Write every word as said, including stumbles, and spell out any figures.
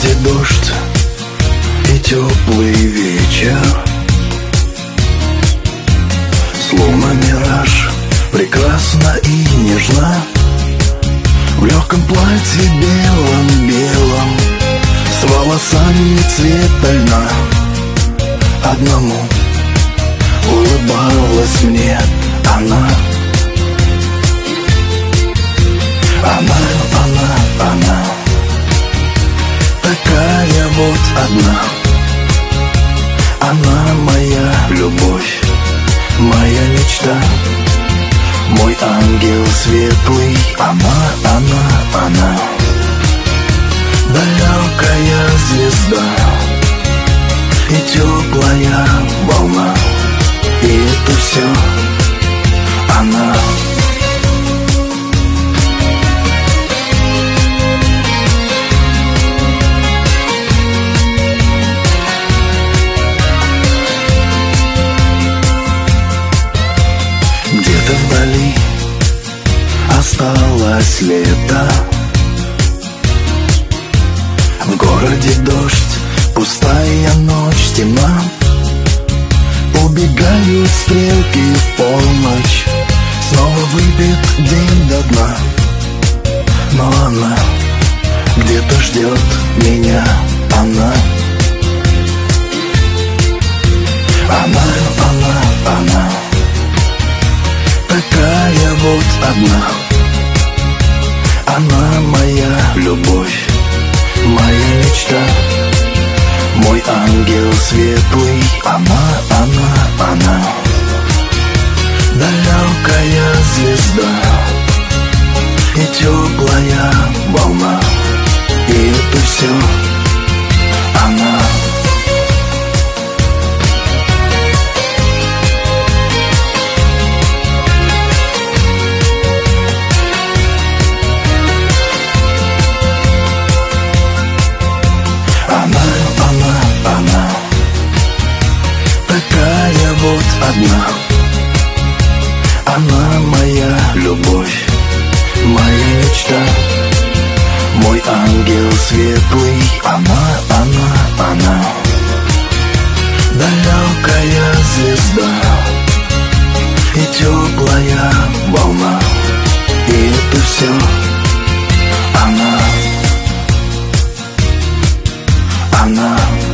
городе дождь и теплый вечер, словно мираж, прекрасна и нежна. В легком платье белом-белом, с волосами цвета льна, одному улыбалась мне она. Она, она, она, такая вот одна. Она моя любовь, моя мечта, мой ангел светлый. Она, она, она, далекая звезда и теплая волна. И это все она. Где-то вдали осталось лето, в городе дождь, пустая ночь, темна. Убегают стрелки в полночь, снова выбит день до дна. Но она где-то ждет меня, она. Она, она, она, такая вот одна. Она моя любовь, моя мечта, мой ангел светлый. Она, она, она, далекая звезда и теплая волна. И это все она. Такая вот одна. Она моя любовь, моя мечта, мой ангел светлый. Она, она, она, далекая звезда и теплая волна. И это все она. Она.